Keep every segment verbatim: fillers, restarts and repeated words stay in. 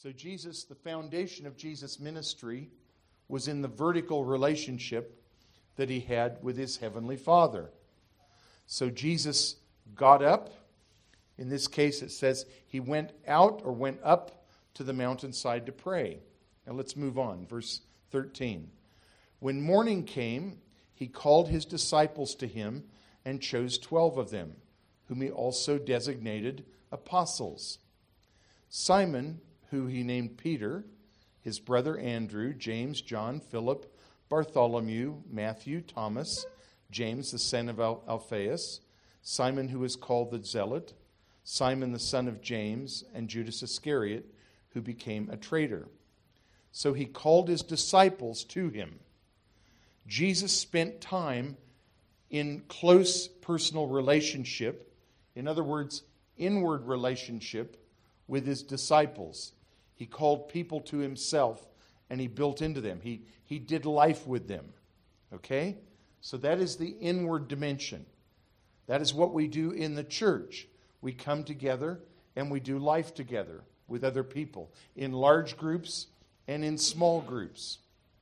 So Jesus, the foundation of Jesus' ministry was in the vertical relationship that he had with his heavenly Father. So Jesus got up. In this case it says he went out or went up to the mountainside to pray. Now let's move on. Verse thirteen. When morning came, he called his disciples to him and chose twelve of them, whom he also designated apostles. Simon, who he named Peter, his brother Andrew, James, John, Philip, Bartholomew, Matthew, Thomas, James the son of Alphaeus, Simon who is called the Zealot, Simon the son of James, and Judas Iscariot, who became a traitor. So he called his disciples to him. Jesus spent time in close personal relationship, in other words, inward relationship with his disciples. He called people to himself and he built into them. He, he did life with them. Okay? So that is the inward dimension. That is what we do in the church. We come together and we do life together with other people in large groups and in small groups.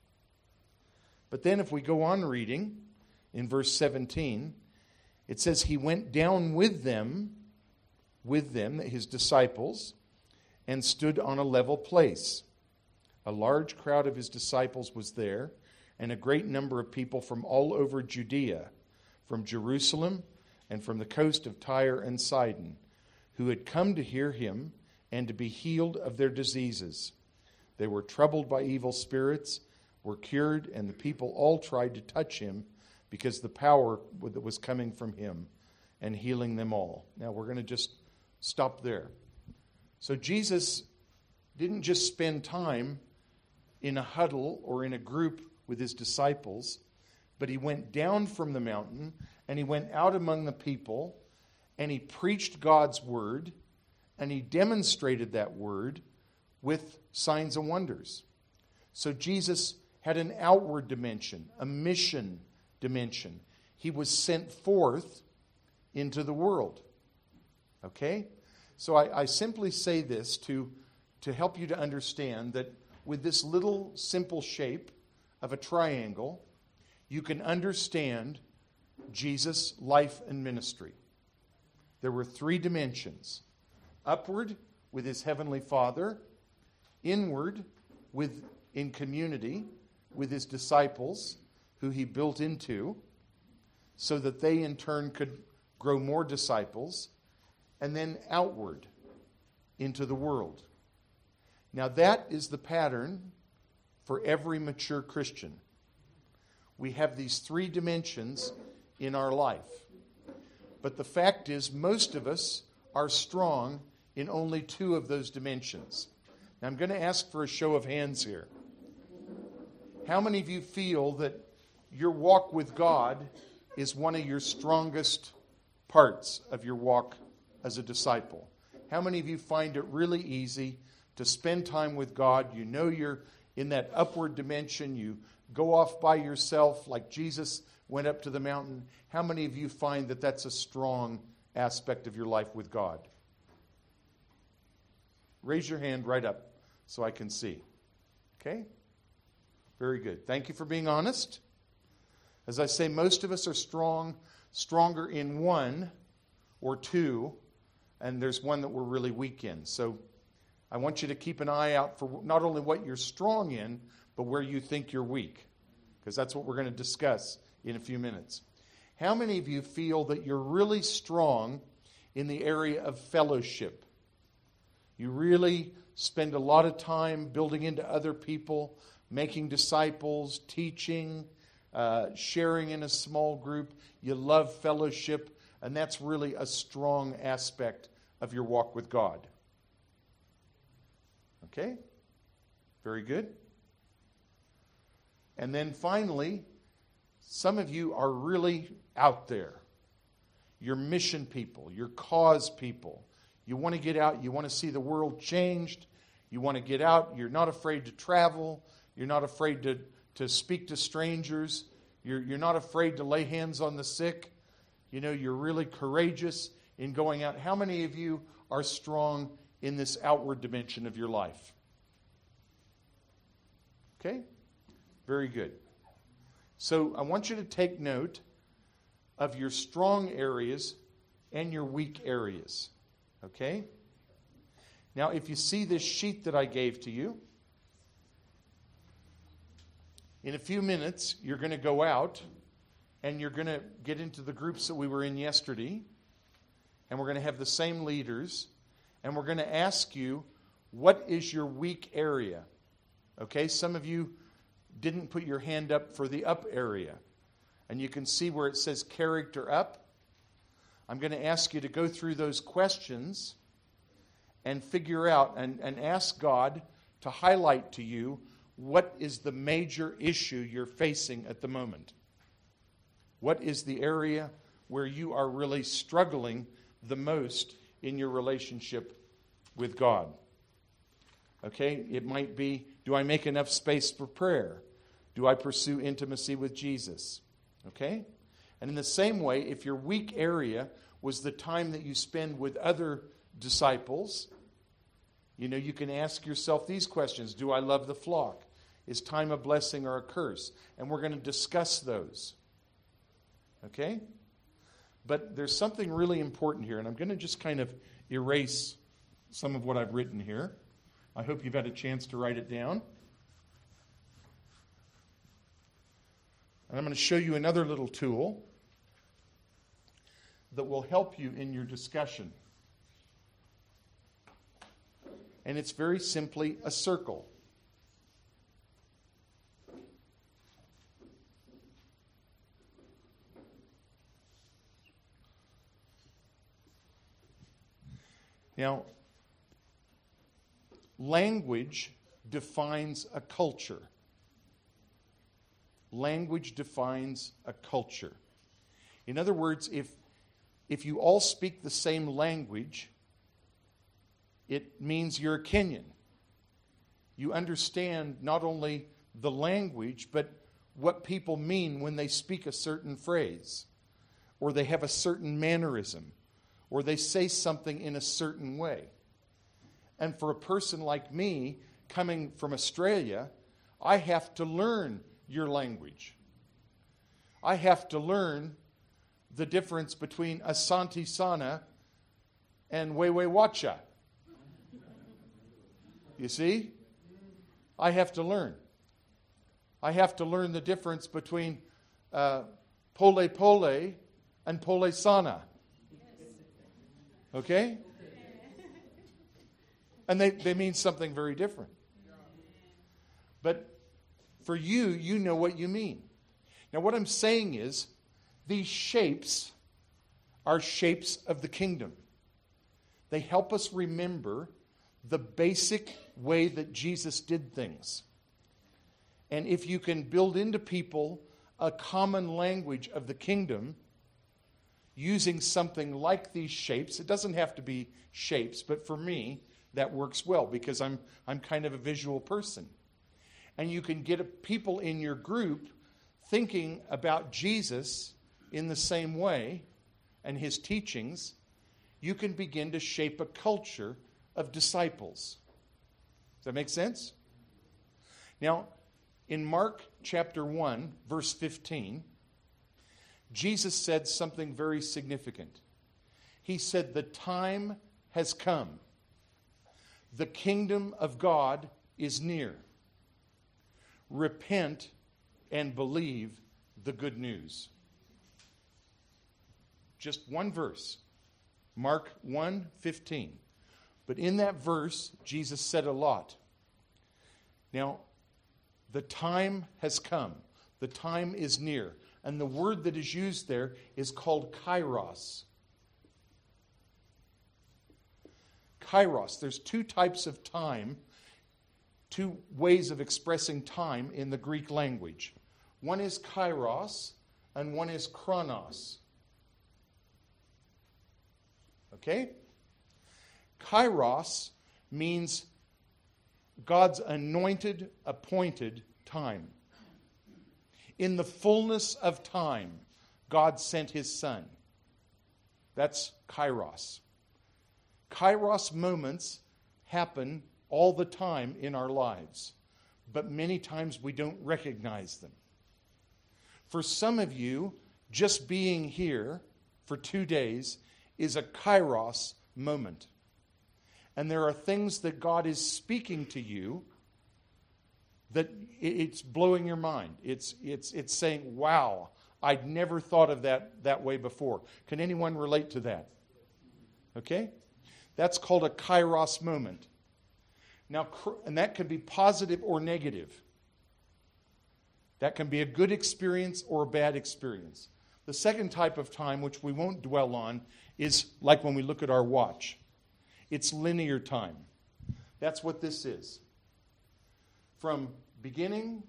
But then if we go on reading in verse seventeen, it says he went down with them, with them, his disciples, and stood on a level place. A large crowd of his disciples was there, and a great number of people from all over Judea, from Jerusalem and from the coast of Tyre and Sidon, who had come to hear him and to be healed of their diseases. They were troubled by evil spirits, were cured, and the people all tried to touch him because the power that was coming from him and healing them all. Now we're going to just stop there. So Jesus didn't just spend time in a huddle or in a group with his disciples, but he went down from the mountain and he went out among the people and he preached God's word and he demonstrated that word with signs and wonders. So Jesus had an outward dimension, a mission dimension. He was sent forth into the world. Okay? So I, I simply say this to, to help you to understand that with this little simple shape of a triangle, you can understand Jesus' life and ministry. There were three dimensions. Upward with his heavenly Father, inward with in community with his disciples, who he built into, so that they in turn could grow more disciples, and then outward into the world. Now that is the pattern for every mature Christian. We have these three dimensions in our life. But the fact is, most of us are strong in only two of those dimensions. Now I'm going to ask for a show of hands here. How many of you feel that your walk with God is one of your strongest parts of your walk as a disciple? How many of you find it really easy to spend time with God? You know you're in that upward dimension. You go off by yourself like Jesus went up to the mountain. How many of you find that that's a strong aspect of your life with God? Raise your hand right up so I can see. Okay? Very good. Thank you for being honest. As I say, most of us are strong, stronger in one or two, and there's one that we're really weak in. So I want you to keep an eye out for not only what you're strong in, but where you think you're weak, because that's what we're going to discuss in a few minutes. How many of you feel that you're really strong in the area of fellowship? You really spend a lot of time building into other people, making disciples, teaching, uh, sharing in a small group. You love fellowship, and that's really a strong aspect of your walk with God. Okay? Very good. And then finally, some of you are really out there. You're mission people. You're cause people. You want to get out. You want to see the world changed. You want to get out. You're not afraid to travel. You're not afraid to, to speak to strangers. You're, you're not afraid to lay hands on the sick. You know, you're really courageous in going out. How many of you are strong in this outward dimension of your life? Okay? Very good. So I want you to take note of your strong areas and your weak areas. Okay? Now, if you see this sheet that I gave to you, in a few minutes, you're going to go out and you're going to get into the groups that we were in yesterday, and we're going to have the same leaders, and we're going to ask you, what is your weak area? Okay, some of you didn't put your hand up for the up area, and you can see where it says character up. I'm going to ask you to go through those questions and figure out and, and ask God to highlight to you what is the major issue you're facing at the moment. What is the area where you are really struggling the most in your relationship with God? Okay, it might be, do I make enough space for prayer? Do I pursue intimacy with Jesus? Okay? And in the same way, if your weak area was the time that you spend with other disciples, you know, you can ask yourself these questions. Do I love the flock? Is time a blessing or a curse? And we're going to discuss those. Okay? But there's something really important here, and I'm going to just kind of erase some of what I've written here. I hope you've had a chance to write it down. And I'm going to show you another little tool that will help you in your discussion. And it's very simply a circle. Now, language defines a culture. Language defines a culture. In other words, if, if you all speak the same language, it means you're a Kenyan. You understand not only the language, but what people mean when they speak a certain phrase, or they have a certain mannerism, or they say something in a certain way. And for a person like me, coming from Australia, I have to learn your language. I have to learn the difference between Asante Sana and Wewe Wacha. You see? I have to learn. I have to learn the difference between uh, Pole Pole and Pole Sana. Okay? And they, they mean something very different. But for you, you know what you mean. Now, what I'm saying is, these shapes are shapes of the kingdom. They help us remember the basic way that Jesus did things. And if you can build into people a common language of the kingdom, using something like these shapes, it doesn't have to be shapes, but for me, that works well because I'm I'm kind of a visual person. And you can get people in your group thinking about Jesus in the same way and his teachings. You can begin to shape a culture of disciples. Does that make sense? Now, in Mark chapter one, verse fifteen, Jesus said something very significant. He said, "The time has come. The kingdom of God is near. Repent and believe the good news." Just one verse. Mark one fifteen. But in that verse, Jesus said a lot. Now, the time has come. The time is near. And the word that is used there is called kairos. Kairos. There's two types of time, two ways of expressing time in the Greek language. One is kairos and one is chronos. Okay? Kairos means God's anointed, appointed time. In the fullness of time, God sent his Son. That's kairos. Kairos moments happen all the time in our lives. but many times we don't recognize them. For some of you, just being here for two days is a kairos moment. And there are things that God is speaking to you that it's blowing your mind. It's, it's, it's saying, wow, I'd never thought of that that way before. Can anyone relate to that? Okay? That's called a kairos moment. Now, and that can be positive or negative. That can be a good experience or a bad experience. The second type of time, which we won't dwell on, is like when we look at our watch. It's linear time. That's what this is. From beginning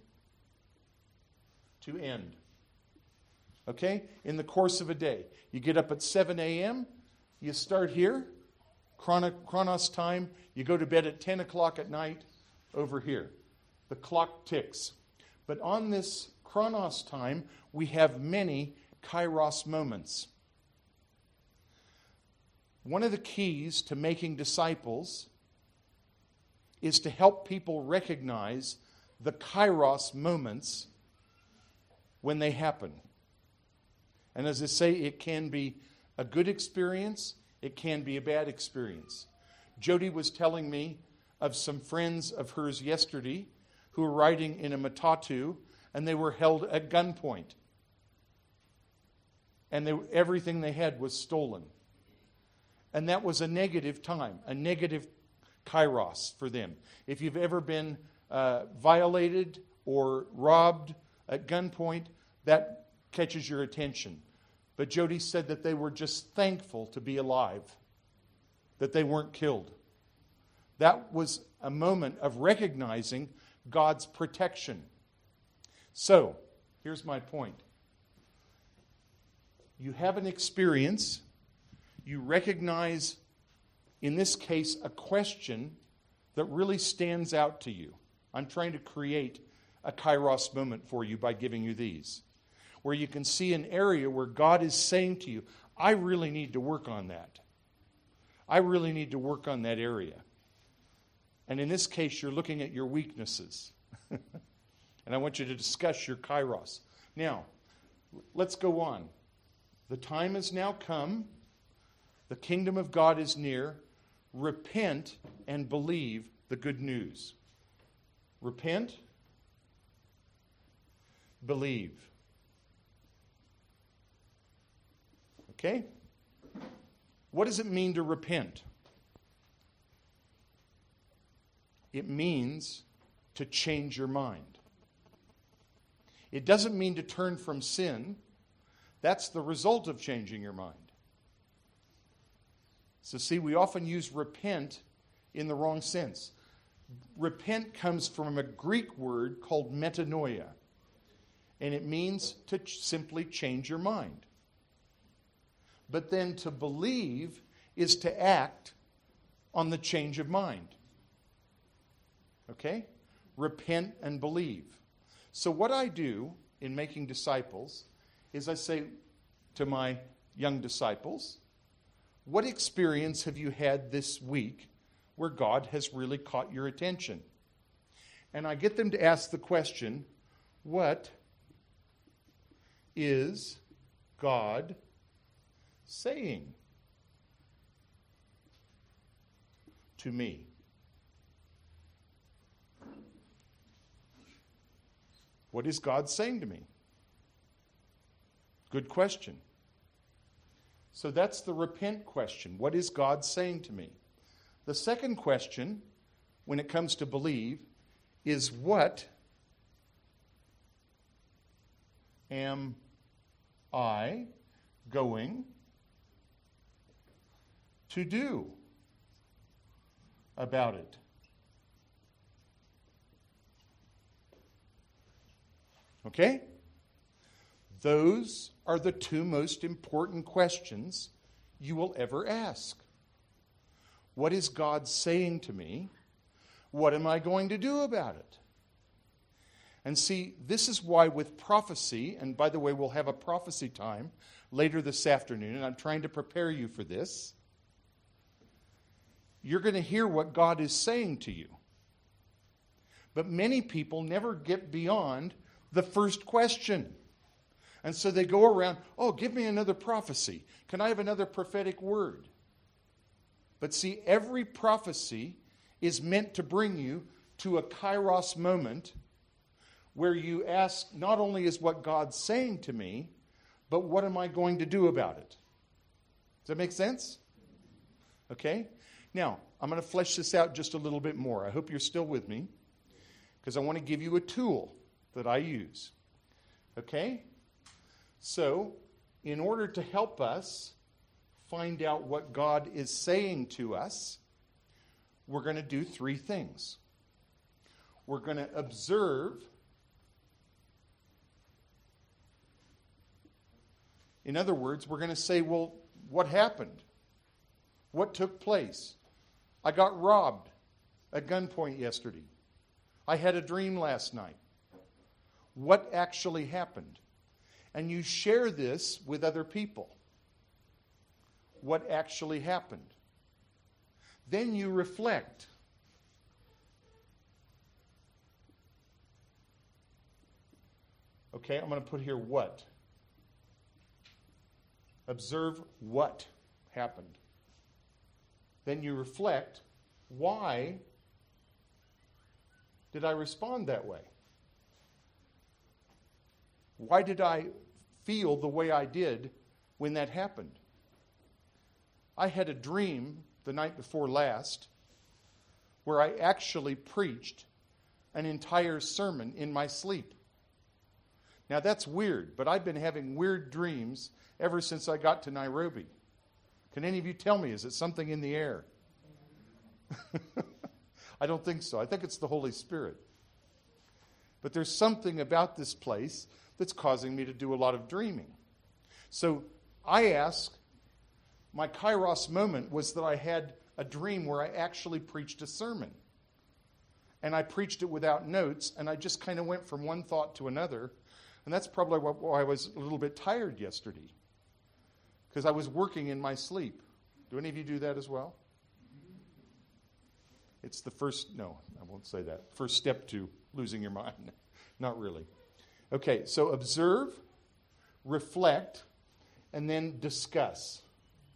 to end. Okay? In the course of a day. You get up at seven a.m., you start here, chronos time, you go to bed at ten o'clock at night over here. The clock ticks. But on this chronos time, we have many kairos moments. One of the keys to making disciples is to help people recognize the kairos moments when they happen. And as I say, it can be a good experience, it can be a bad experience. Jody was telling me of some friends of hers yesterday who were riding in a matatu, and they were held at gunpoint. And they, everything they had was stolen. And that was a negative time, a negative kairos for them. If you've ever been uh, violated or robbed at gunpoint, that catches your attention. But Jody said that they were just thankful to be alive, that they weren't killed. That was a moment of recognizing God's protection. So, here's my point. You have an experience, you recognize, in this case, a question that really stands out to you. I'm trying to create a kairos moment for you by giving you these, where you can see an area where God is saying to you, I really need to work on that. I really need to work on that area. And in this case, you're looking at your weaknesses. And I want you to discuss your kairos. Now, let's go on. The time has now come. The kingdom of God is near. Repent and believe the good news. Repent, believe. Okay? What does it mean to repent? It means to change your mind. It doesn't mean to turn from sin. That's the result of changing your mind. So see, we often use repent in the wrong sense. Repent comes from a Greek word called metanoia, and it means to ch- simply change your mind. But then to believe is to act on the change of mind. Okay? Repent and believe. So what I do in making disciples is I say to my young disciples, what experience have you had this week where God has really caught your attention? And I get them to ask the question, what is God saying to me? What is God saying to me? Good question. So that's the repent question. What is God saying to me? The second question, when it comes to believe, is what am I going to do about it? Okay? Those are the two most important questions you will ever ask. What is God saying to me? What am I going to do about it? And see, this is why with prophecy, and by the way, we'll have a prophecy time later this afternoon, and I'm trying to prepare you for this. You're going to hear what God is saying to you. But many people never get beyond the first question. And so they go around, oh, give me another prophecy. Can I have another prophetic word? But see, every prophecy is meant to bring you to a kairos moment where you ask, not only is what God's saying to me, but what am I going to do about it? Does that make sense? Okay? Now, I'm going to flesh this out just a little bit more. I hope you're still with me, because I want to give you a tool that I use. Okay? So, in order to help us find out what God is saying to us, we're going to do three things. We're going to observe. In other words, we're going to say, well, what happened? What took place? I got robbed at gunpoint yesterday. I had a dream last night. What actually happened? And you share this with other people. What actually happened? Then you reflect. Okay, I'm going to put here what. Observe what happened. Then you reflect, why did I respond that way? Why did I feel the way I did when that happened? I had a dream the night before last where I actually preached an entire sermon in my sleep. Now that's weird, but I've been having weird dreams ever since I got to Nairobi. Can any of you tell me, is it something in the air? I don't think so. I think it's the Holy Spirit. But there's something about this place that's causing me to do a lot of dreaming. So I ask, my kairos moment was that I had a dream where I actually preached a sermon. And I preached it without notes, and I just kind of went from one thought to another. And that's probably why I was a little bit tired yesterday. Because I was working in my sleep. Do any of you do that as well? It's the first, no, I won't say that. First step to losing your mind. Not really. Okay, so observe, reflect, and then discuss.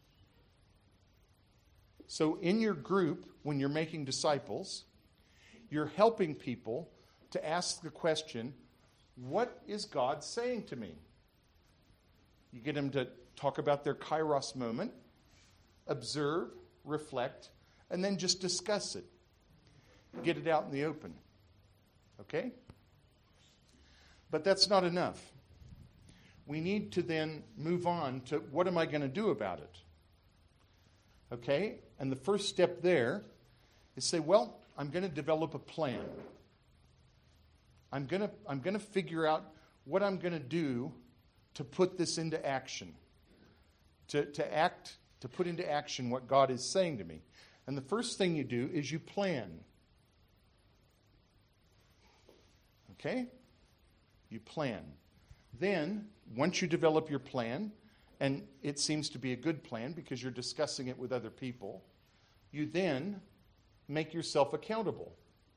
So in your group, when you're making disciples, you're helping people to ask the question, what is God saying to me? You get them to talk about their kairos moment, observe, reflect, and then just discuss it. Get it out in the open. Okay? But that's not enough. We need to then move on to what am I going to do about it? Okay? And the first step there is say, well, I'm going to develop a plan. I'm going to I'm going to figure out what I'm going to do to put this into action. To, to act, to put into action what God is saying to me. And the first thing you do is you plan. Okay? You plan. Then, once you develop your plan, and it seems to be a good plan because you're discussing it with other people, you then make yourself accountable.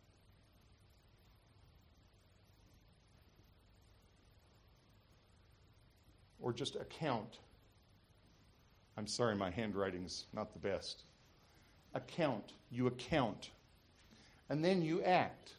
Or just account. I'm sorry, my handwriting's not the best. Account. You account. And then you act.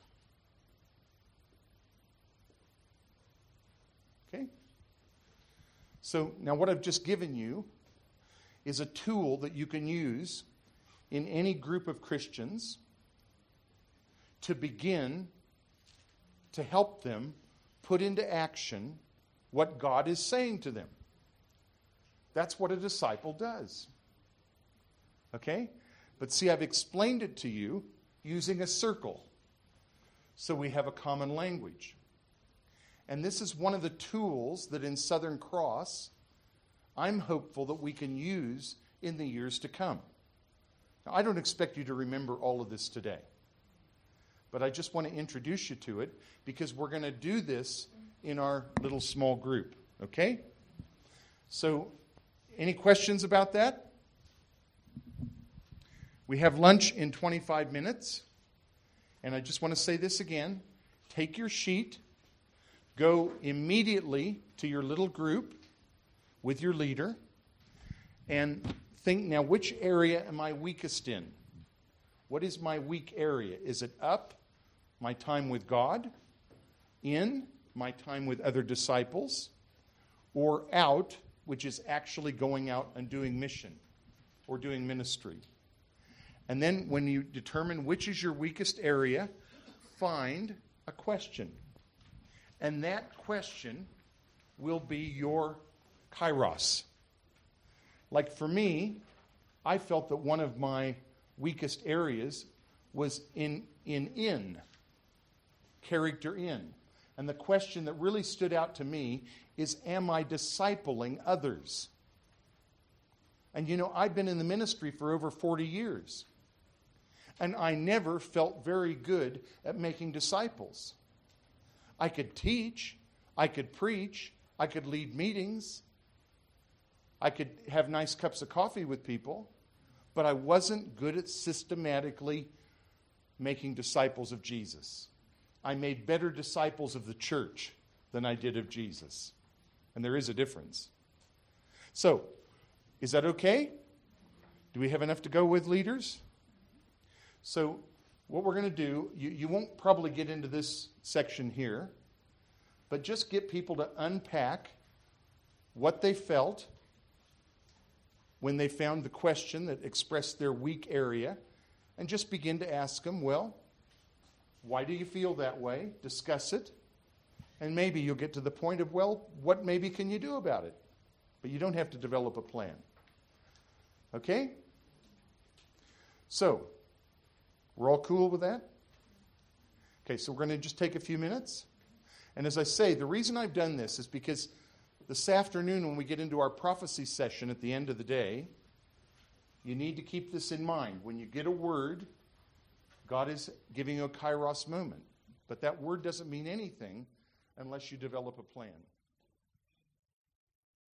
Okay? So now what I've just given you is a tool that you can use in any group of Christians to begin to help them put into action what God is saying to them. That's what a disciple does. Okay? But see, I've explained it to you using a circle. So we have a common language. And this is one of the tools that in Southern Cross, I'm hopeful that we can use in the years to come. Now, I don't expect you to remember all of this today. But I just want to introduce you to it because we're going to do this in our little small group. Okay? So, any questions about that? We have lunch in twenty-five minutes. And I just want to say this again. Take your sheet, go immediately to your little group with your leader, and think, now, which area am I weakest in? What is my weak area? Is it up, my time with God, in, my time with other disciples, or out, which is actually going out and doing mission or doing ministry? And then when you determine which is your weakest area, find a question. And that question will be your kairos. Like for me, I felt that one of my weakest areas was in in in, character in. And the question that really stood out to me is, am I discipling others? And you know, I've been in the ministry for over forty years. And I never felt very good at making disciples. I could teach, I could preach, I could lead meetings, I could have nice cups of coffee with people, but I wasn't good at systematically making disciples of Jesus. I made better disciples of the church than I did of Jesus. And there is a difference. So, is that okay? Do we have enough to go with, leaders? So, what we're going to do, you, you won't probably get into this section here, but just get people to unpack what they felt when they found the question that expressed their weak area, and just begin to ask them, well, why do you feel that way? Discuss it. And maybe you'll get to the point of, well, what maybe can you do about it? But you don't have to develop a plan. Okay? So, we're all cool with that? Okay, so we're going to just take a few minutes. And as I say, the reason I've done this is because this afternoon when we get into our prophecy session at the end of the day, you need to keep this in mind. When you get a word, God is giving you a kairos moment. But that word doesn't mean anything unless you develop a plan.